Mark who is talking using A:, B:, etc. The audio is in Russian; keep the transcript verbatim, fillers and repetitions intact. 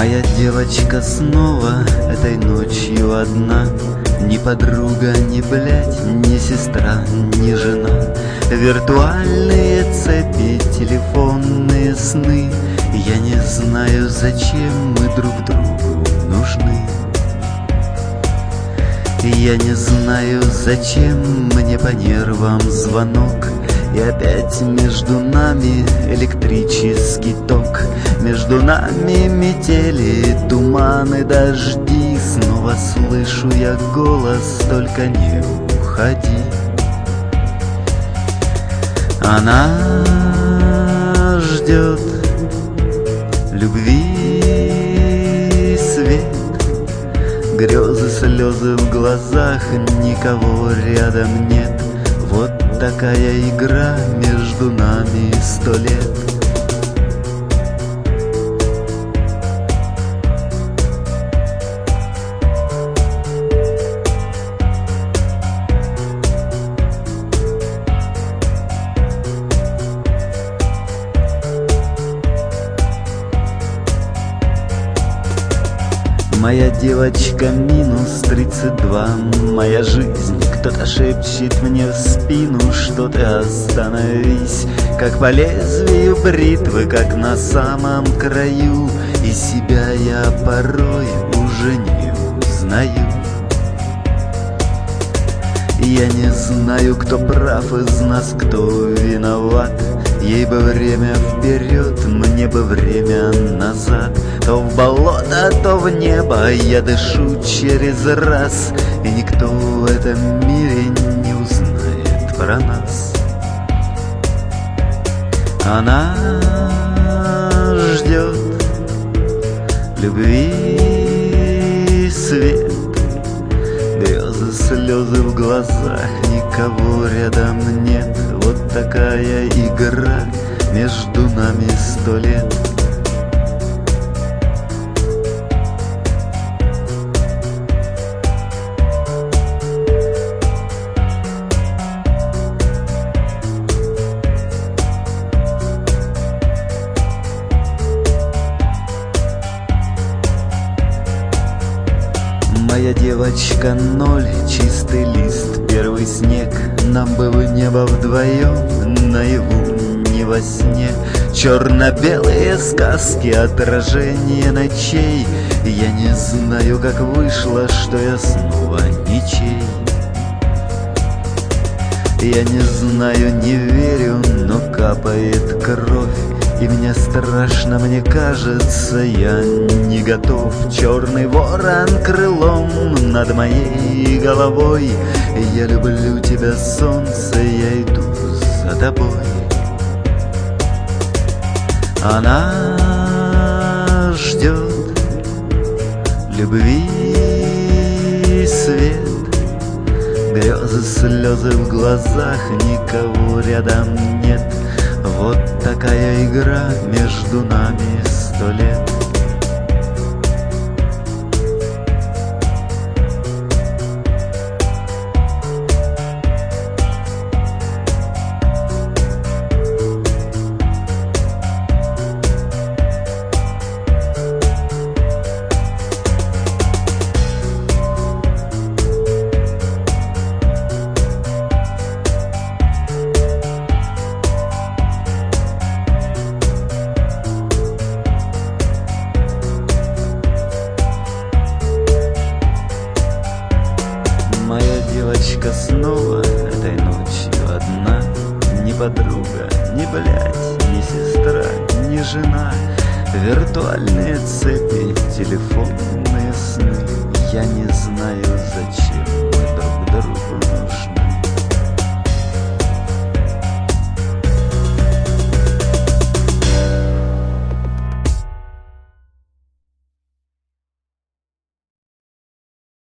A: Моя девочка снова этой ночью одна. Ни подруга, ни блядь, ни сестра, ни жена. Виртуальные цепи, телефонные сны. Я не знаю, зачем мы друг другу нужны. Я не знаю, зачем мне по нервам звонок. И опять между нами электрический ток. Между нами метели, туманы, дожди. Снова слышу я голос, только не уходи. Она ждет любви, свет, грезы, слезы в глазах, никого рядом нет. Вот такая игра между нами сто лет. Моя девочка минус тридцать два. Моя жизнь, кто-то шепчет мне в спину, что ты остановись. Как по лезвию бритвы, как на самом краю. И себя я порой уже не узнаю. Я не знаю, кто прав из нас, кто виноват. Ей бы время вперед, мне бы время назад. То в болото, то в небо я дышу через раз. И никто в этом мире не узнает про нас. Она ждет любви, свет, грезы, слезы в глазах, никого рядом нет. Вот такая игра между нами сто лет. Моя девочка ноль, чистый лист, первый снег. Нам бы в небо вдвоем, наяву, не во сне. Черно-белые сказки, отражение ночей. Я не знаю, как вышло, что я снова ничей. Я не знаю, не верю, но капает кровь. И мне страшно, мне кажется, я не готов. Черный ворон крылом над моей головой. Я люблю тебя, солнце, я иду за тобой. Она ждет любви, свет, грезы, слезы в глазах, никого рядом нет. Вот такая игра между нами сто лет. Девочка снова этой ночью одна. Ни подруга, ни блядь, ни сестра, ни жена. Виртуальные цепи, телефонные сны. Я не знаю, зачем